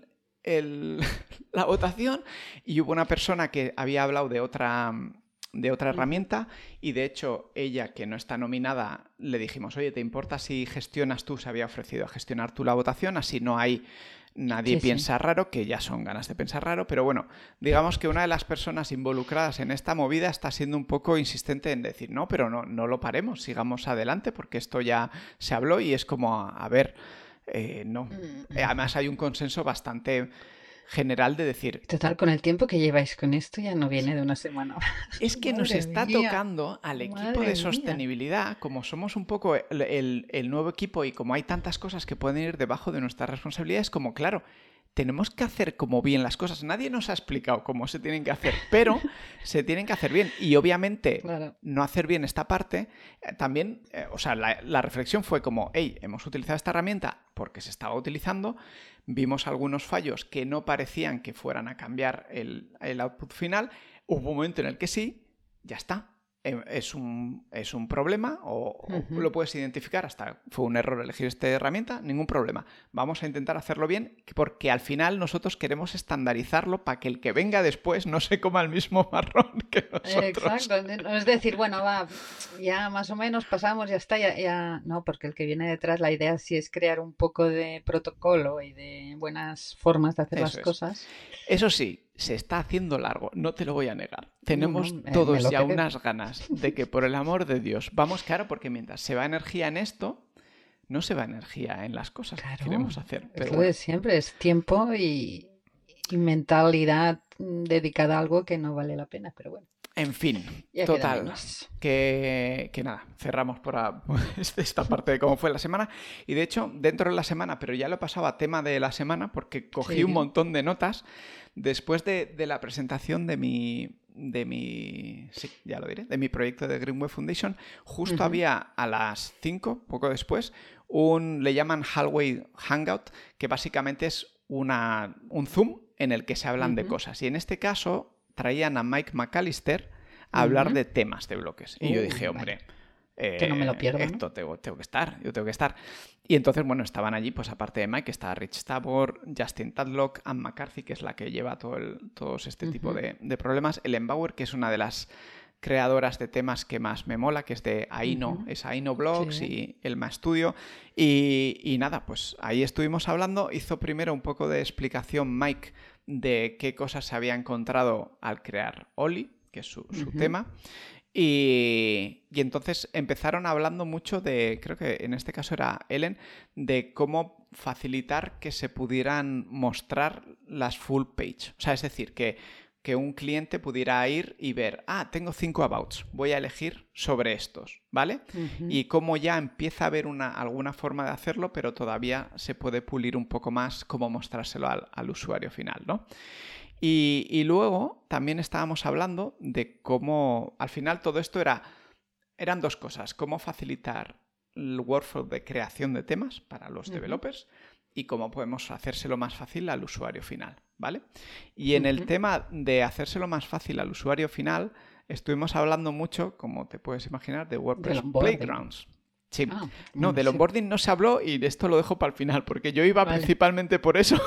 la votación y hubo una persona que había hablado de otra Ujú. herramienta y de hecho ella que no está nominada le dijimos, oye, ¿te importa si gestionas tú? Se había ofrecido a gestionar tú la votación, así no hay nadie Sí. piensa raro, que ya son ganas de pensar raro, pero bueno, digamos que una de las personas involucradas en esta movida está siendo un poco insistente en decir, no, pero no lo paremos, sigamos adelante porque esto ya se habló y es como, a ver, no. Además hay un consenso bastante general de decir, Total, con el tiempo que lleváis con esto ya no viene de una semana más. es que nos Madre está mía, tocando al equipo de madre mía. sostenibilidad, como somos un poco el nuevo equipo y como hay tantas cosas que pueden ir debajo de nuestras responsabilidades, como claro, tenemos que hacer como bien las cosas. Nadie nos ha explicado cómo se tienen que hacer, pero se tienen que hacer bien. Y obviamente Claro. no hacer bien esta parte, también, o sea, la reflexión fue como, hey, hemos utilizado esta herramienta porque se estaba utilizando, vimos algunos fallos que no parecían que fueran a cambiar el output final, hubo un momento en el que sí, ya está. Es un problema o Ujú. lo puedes identificar hasta fue un error elegir esta herramienta, ningún problema. Vamos a intentar hacerlo bien porque al final nosotros queremos estandarizarlo para que el que venga después no se coma el mismo marrón que nosotros. Exacto. No es decir, bueno, va, ya más o menos pasamos, ya está, ya. No, porque el que viene detrás, la idea sí es crear un poco de protocolo y de buenas formas de hacer Eso las es. cosas. Eso sí, se está haciendo largo, no te lo voy a negar. No, Tenemos me todos lo ya creo. unas ganas de que, por el amor de Dios, vamos claro, porque mientras se va energía en esto, no se va energía en las cosas que Claro, queremos hacer. es Pero lo de bueno, siempre, es tiempo y mentalidad dedicada a algo que no vale la pena, pero bueno, en fin, ya queda total. menos. Que nada, cerramos por esta parte de cómo fue la semana. Y de hecho, dentro de la semana, pero ya lo pasaba a tema de la semana porque cogí un Sí. montón de notas después de la presentación sí, ya lo diré, de mi proyecto de Greenway Foundation. Justo Ujú. había a las 5, poco después, le llaman Hallway Hangout, que básicamente es un Zoom en el que se hablan de Ujú. cosas. Y en este caso traían a Mike McAllister a hablar Ujú. de temas de bloques. Y yo dije, Vale. hombre, Que no me lo pierdo, ¿no? esto tengo que estar, yo tengo que estar. Y entonces, bueno, estaban allí, pues aparte de Mike, está Rich Tabor, Justin Tadlock, Anne McCarthy, que es la que lleva todos este tipo Ujú. de problemas, Ellen Bauer, que es una de las creadoras de temas que más me mola, que es de Aino, Ujú. es Aino Blogs Sí. y Elma Studio. Y nada, pues ahí estuvimos hablando. Hizo primero un poco de explicación Mike de qué cosas se había encontrado al crear Oli, que es su Ujú. tema. Y entonces empezaron hablando mucho de, creo que en este caso era Ellen, de cómo facilitar que se pudieran mostrar las full page. O sea, es decir, que un cliente pudiera ir y ver, tengo 5 abouts, voy a elegir sobre estos, ¿vale? Ujú. Y cómo ya empieza a haber alguna forma de hacerlo, pero todavía se puede pulir un poco más cómo mostrárselo al usuario final, ¿no? Y luego también estábamos hablando de cómo al final todo esto era eran dos cosas. Cómo facilitar el workflow de creación de temas para los developers y cómo podemos hacérselo más fácil al usuario final, ¿vale? Y en el tema de hacérselo más fácil al usuario final, estuvimos hablando mucho, como te puedes imaginar, de WordPress Playgrounds. Sí. No, del onboarding no se habló y esto lo dejo para el final, porque yo iba principalmente por eso.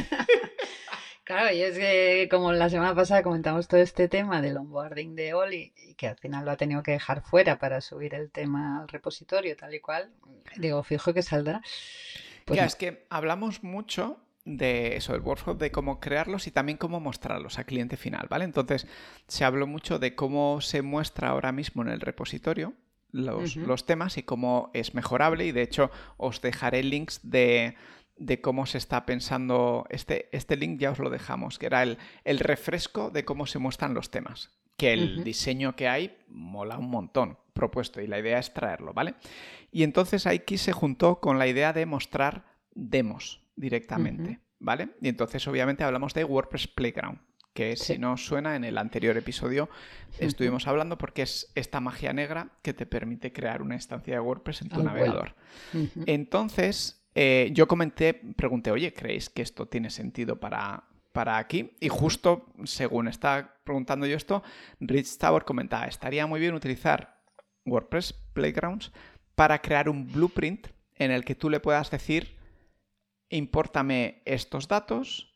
Claro, y es que como la semana pasada comentamos todo este tema del onboarding de Oli y que al final lo ha tenido que dejar fuera para subir el tema al repositorio tal y cual, digo, fijo que saldrá. Pues es que hablamos mucho de eso, del workflow, de cómo crearlos y también cómo mostrarlos al cliente final, ¿vale? Entonces, se habló mucho de cómo se muestra ahora mismo en el repositorio los temas y cómo es mejorable, y de hecho os dejaré links de cómo se está pensando. Este link ya os lo dejamos, que era el refresco de cómo se muestran los temas. Que el diseño que hay mola un montón propuesto y la idea es traerlo, ¿vale? Y entonces aquí se juntó con la idea de mostrar demos directamente, ¿vale? Y entonces obviamente hablamos de WordPress Playground, que si no os suena, en el anterior episodio estuvimos hablando, porque es esta magia negra que te permite crear una instancia de WordPress en tu navegador. Entonces, yo pregunté, oye, ¿creéis que esto tiene sentido para aquí? Y justo según estaba preguntando yo esto, Rich Tower comentaba, estaría muy bien utilizar WordPress Playgrounds para crear un blueprint en el que tú le puedas decir, impórtame estos datos,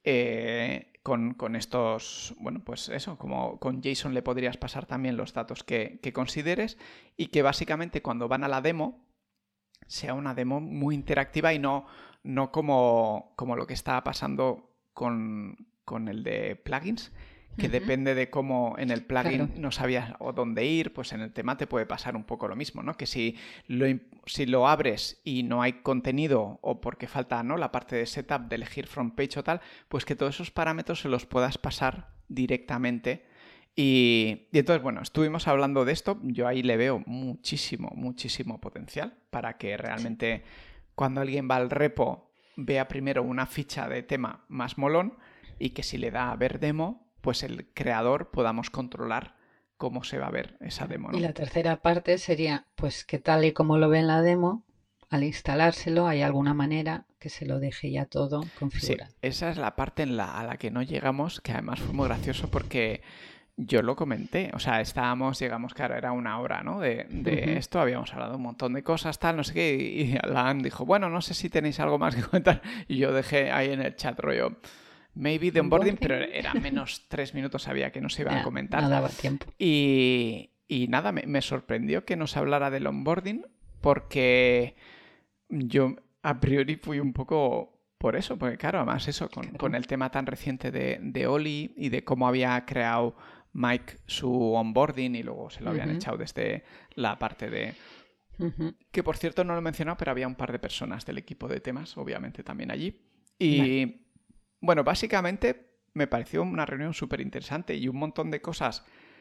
con estos, bueno, pues eso, como con JSON le podrías pasar también los datos que consideres, y que básicamente cuando van a la demo sea una demo muy interactiva y no como lo que estaba pasando con el de plugins, que depende de cómo en el plugin no sabías o dónde ir, pues en el tema te puede pasar un poco lo mismo, ¿no? Que si lo abres y no hay contenido, o porque falta, ¿no?, la parte de setup, de elegir front page o tal, pues que todos esos parámetros se los puedas pasar directamente. Y entonces, bueno, estuvimos hablando de esto. Yo ahí le veo muchísimo potencial para que realmente cuando alguien va al repo vea primero una ficha de tema más molón, y que si le da a ver demo, pues el creador podamos controlar cómo se va a ver esa demo, ¿no? Y la tercera parte sería, pues que tal y como lo ve en la demo, al instalárselo hay alguna manera que se lo deje ya todo configurado. Sí, esa es la parte a la que no llegamos, que además fue muy gracioso porque yo lo comenté, o sea, llegamos, claro, era una hora, ¿no?, de esto, habíamos hablado un montón de cosas, tal, no sé qué, y Alan dijo, bueno, no sé si tenéis algo más que comentar, y yo dejé ahí en el chat rollo, maybe the onboarding, pero era menos 3 minutos, sabía que no se iba a comentar. No daba tiempo. Y nada, me sorprendió que nos hablara del onboarding, porque yo a priori fui un poco por eso, porque claro, además eso, con el tema tan reciente de Oli y de cómo había creado Mike su onboarding y luego se lo habían echado desde la parte de... Que por cierto no lo he mencionado, pero había un par de personas del equipo de temas, obviamente también allí. Y bueno, básicamente me pareció una reunión súper interesante y un montón de cosas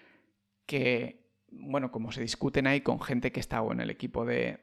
que, bueno, como se discuten ahí con gente que está o en el equipo de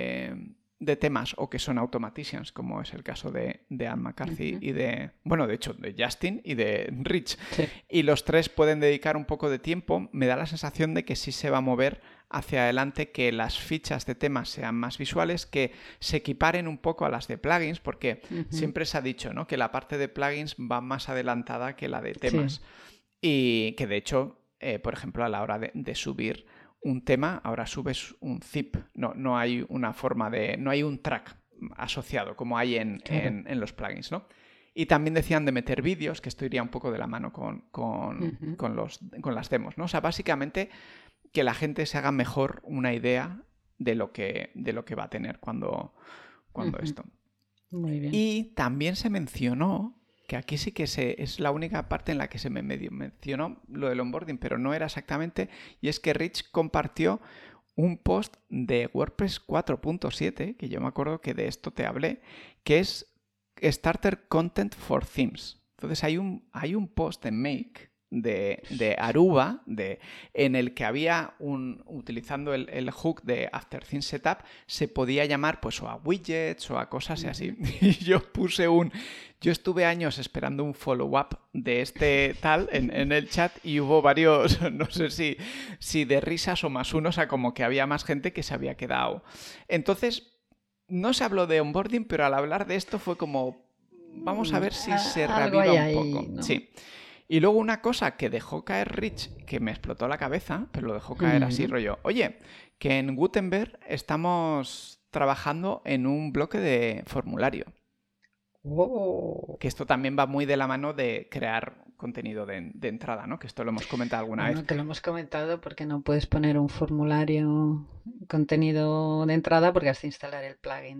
temas o que son automaticians, como es el caso de Anne McCarthy y de hecho, de Justin y de Rich. Sí. Y los tres pueden dedicar un poco de tiempo. Me da la sensación de que sí se va a mover hacia adelante, que las fichas de temas sean más visuales, que se equiparen un poco a las de plugins, porque siempre se ha dicho, ¿no?, que la parte de plugins va más adelantada que la de temas. Sí. Y que de hecho, por ejemplo, a la hora de subir un tema, ahora subes un zip, no hay una forma no hay un track asociado como hay en los plugins, ¿no? Y también decían de meter vídeos, que esto iría un poco de la mano con las demos, ¿no? O sea, básicamente que la gente se haga mejor una idea de lo que va a tener cuando esto. Muy bien. Y también se mencionó, que aquí sí que es la única parte en la que se me medio mencionó lo del onboarding, pero no era exactamente, y es que Rich compartió un post de WordPress 4.7, que yo me acuerdo que de esto te hablé, que es Starter Content for Themes. Entonces hay un post en Make de Aruba, en el que había utilizando el hook de After Things Setup, se podía llamar pues o a widgets o a cosas así. Y yo estuve años esperando un follow-up de este tal en el chat y hubo varios, no sé si de risas o más unos, a como que había más gente que se había quedado. Entonces, no se habló de onboarding, pero al hablar de esto fue como, vamos a ver si se Algo reaviva hay un ahí, poco. ¿no? Sí. Y luego una cosa que dejó caer Rich, que me explotó la cabeza, pero lo dejó caer así rollo, oye, que en Gutenberg estamos trabajando en un bloque de formulario. Oh. Que esto también va muy de la mano de crear contenido de entrada, ¿no? Que esto lo hemos comentado alguna vez. Bueno, que lo hemos comentado porque no puedes poner un formulario contenido de entrada porque has de instalar el plugin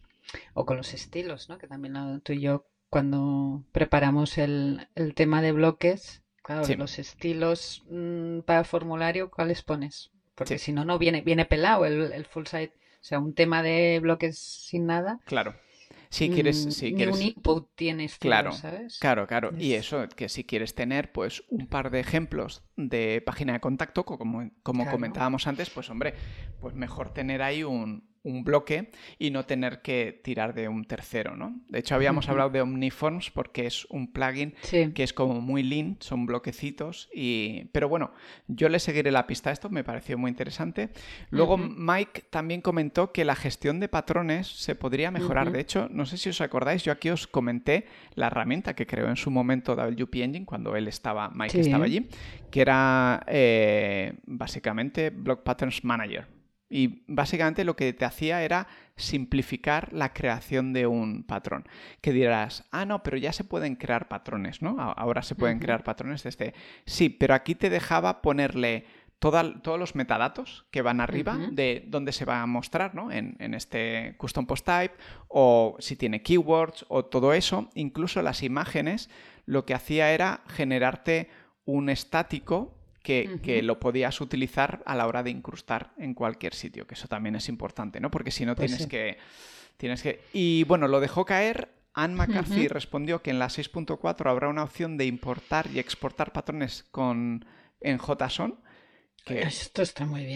o con los estilos, ¿no? Que también tú y yo cuando preparamos el tema de bloques, claro, Sí, los estilos para formulario, ¿cuáles pones? Porque sí, si no, no viene pelado el full site. O sea, un tema de bloques sin nada, claro. Si ni un quieres, input tiene estilos, claro, ¿sabes? claro. Y eso, que si quieres tener pues un par de ejemplos de página de contacto, como Claro. comentábamos antes, pues hombre, pues mejor tener ahí un bloque y no tener que tirar de un tercero, ¿no? De hecho, habíamos Ujú. hablado de Omniforms porque es un plugin Sí. que es como muy lean, son bloquecitos, pero bueno, yo le seguiré la pista a esto, me pareció muy interesante. Luego Ujú, Mike también comentó que la gestión de patrones se podría mejorar. ujú. De hecho, no sé si os acordáis, yo aquí os comenté la herramienta que creó en su momento WP Engine cuando Mike estaba Sí. allí, que era básicamente Block Patterns Manager. Y básicamente lo que te hacía era simplificar la creación de un patrón. Que dirás, no, pero ya se pueden crear patrones, ¿no? Ahora se pueden Ujú, crear patrones desde... Sí, pero aquí te dejaba ponerle todos los metadatos que van arriba ujú. de dónde se va a mostrar, ¿no? En este custom post type, o si tiene keywords, o todo eso. Incluso las imágenes, lo que hacía era generarte un estático que Ujú. lo podías utilizar a la hora de incrustar en cualquier sitio, que eso también es importante, ¿no? Porque si no Pues sí. tienes que... Y bueno, lo dejó caer. Anne McCarthy Ujú. respondió que en la 6.4 habrá una opción de importar y exportar patrones en JSON, que Esto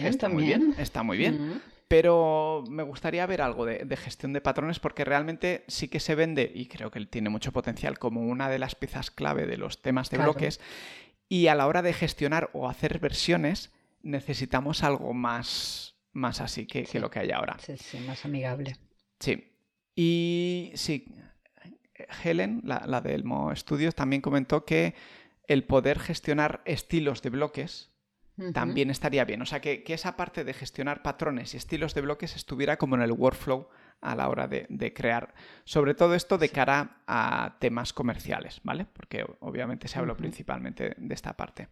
está muy bien. Mm, Pero me gustaría ver algo de gestión de patrones porque realmente sí que se vende, y creo que tiene mucho potencial, como una de las piezas clave de los temas de claro. bloques. Y a la hora de gestionar o hacer versiones, necesitamos algo más así que Sí, lo que hay ahora. sí, sí, más amigable. Sí. Y sí, Helen, la del Mo Studios, también comentó que el poder gestionar estilos de bloques Ujú. también estaría bien. O sea, que esa parte de gestionar patrones y estilos de bloques estuviera como en el workflow a la hora de crear. Sobre todo esto de Sí. cara a temas comerciales, ¿vale? Porque obviamente se habló Ujú. principalmente de esta parte.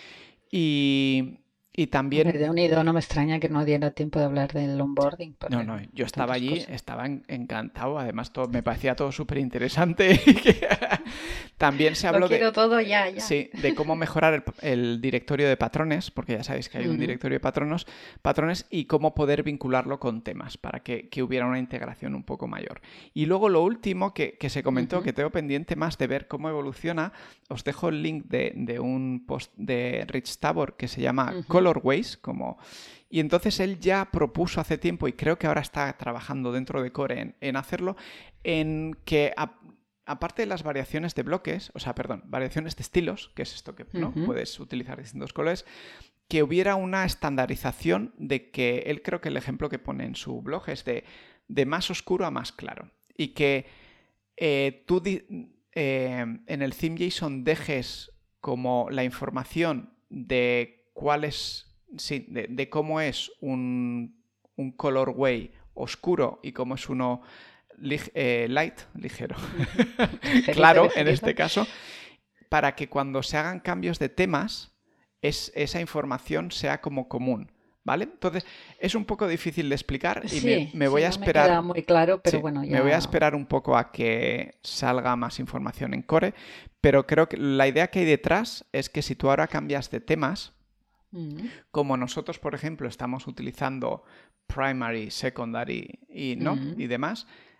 Y Hombre, también de unido no me extraña que no diera tiempo de hablar del onboarding, no, porque no, yo estaba tantas allí, cosas. estaba encantado, además me parecía todo súper interesante. También se Lo habló quiero todo ya, ya. sí, de cómo mejorar el directorio de patrones, porque ya sabéis que hay un Ujú, directorio de patrones y cómo poder vincularlo con temas para que hubiera una integración un poco mayor. Y luego lo último que se comentó, ujú, que tengo pendiente más de ver cómo evoluciona, os dejo el link de un post de Rich Tabor que se llama ujú. Colorways, y entonces él ya propuso hace tiempo, y creo que ahora está trabajando dentro de Core en hacerlo, en que aparte de las variaciones de bloques, o sea, perdón, variaciones de estilos, que es esto que no Ujú. puedes utilizar distintos colores, que hubiera una estandarización de que él creo que el ejemplo que pone en su blog es de más oscuro a más claro. Y que tú en el theme.json dejes como la información de cuál es, sí, de cómo es un colorway oscuro y cómo es uno light, ligero, Ujú. Ligerito, claro, en ligerito. este caso, para que cuando se hagan cambios de temas, esa información sea como común, ¿vale? Entonces, es un poco difícil de explicar y Sí, me sí, voy a no me queda esperar. muy claro, pero Sí, bueno, me voy a ya. esperar un poco a que salga más información en Core, pero creo que la idea que hay detrás es que si tú ahora cambias de temas, Mm, como nosotros, por ejemplo, estamos utilizando primary, secondary y, ¿no? mm, y demás,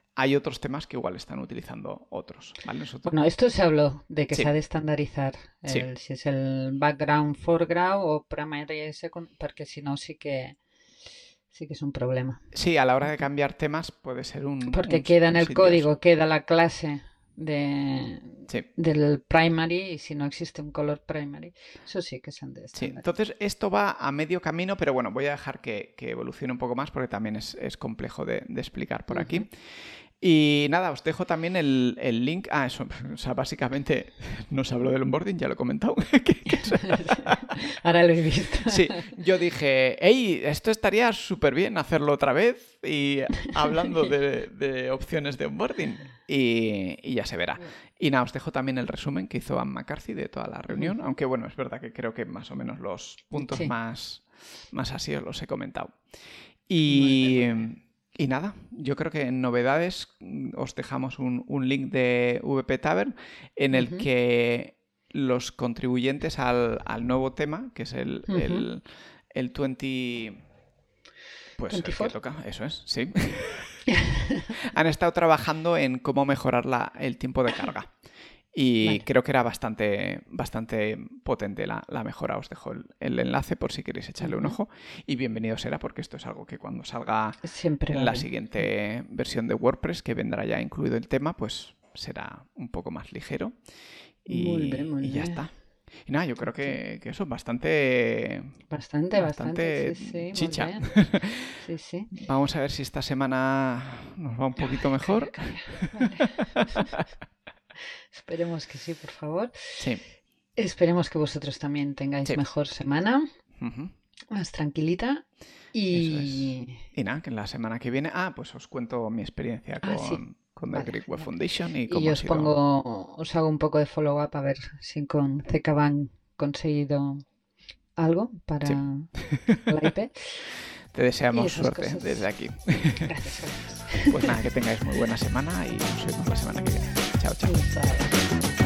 hay otros temas que igual están utilizando otros, ¿vale? Bueno, esto se habló de que Sí. se ha de estandarizar Sí. si es el background, foreground o primary, porque si no sí que es un problema. Sí, a la hora de cambiar temas puede ser Porque queda en el sin Dios. código, queda la clase Sí. del primary y si no existe un color primary, eso sí que se han de Sí, estandarizar. entonces esto va a medio camino, pero bueno, voy a dejar que evolucione un poco más porque también es complejo de explicar por aquí. Y nada, os dejo también el link. Ah, eso, o sea, básicamente nos habló del onboarding, ya lo he comentado. Ahora lo he visto. Sí, yo dije, hey, esto estaría súper bien hacerlo otra vez y hablando de opciones de onboarding y ya se verá. Y nada, os dejo también el resumen que hizo Anne McCarthy de toda la reunión, aunque bueno, es verdad que creo que más o menos los puntos más así os los he comentado. Y nada, yo creo que en novedades os dejamos un link de VP Tavern en el que los contribuyentes al nuevo tema, que es el 20... Pues el que toca, eso es, sí. Han estado trabajando en cómo mejorar el tiempo de carga. Y creo que era bastante potente la mejora. Os dejo el enlace por si queréis echarle un ojo. Y bienvenido será, porque esto es algo que cuando salga en la siguiente versión de WordPress, que vendrá ya incluido el tema, pues será un poco más ligero. Y ya está. Y nada, yo creo que eso es bastante sí, chicha. Sí. Vamos a ver si esta semana nos va un poquito mejor. Esperemos que sí, por favor. Sí. Esperemos que vosotros también tengáis mejor semana, más tranquilita. Y nada, que en la semana que viene, pues os cuento mi experiencia con el Greek Web Foundation y cómo os hago un poco de follow-up a ver si con CK han conseguido algo para la IP. Te deseamos suerte desde aquí. Gracias. Pues nada, que tengáis muy buena semana y nos vemos la semana que viene. Chao, chao.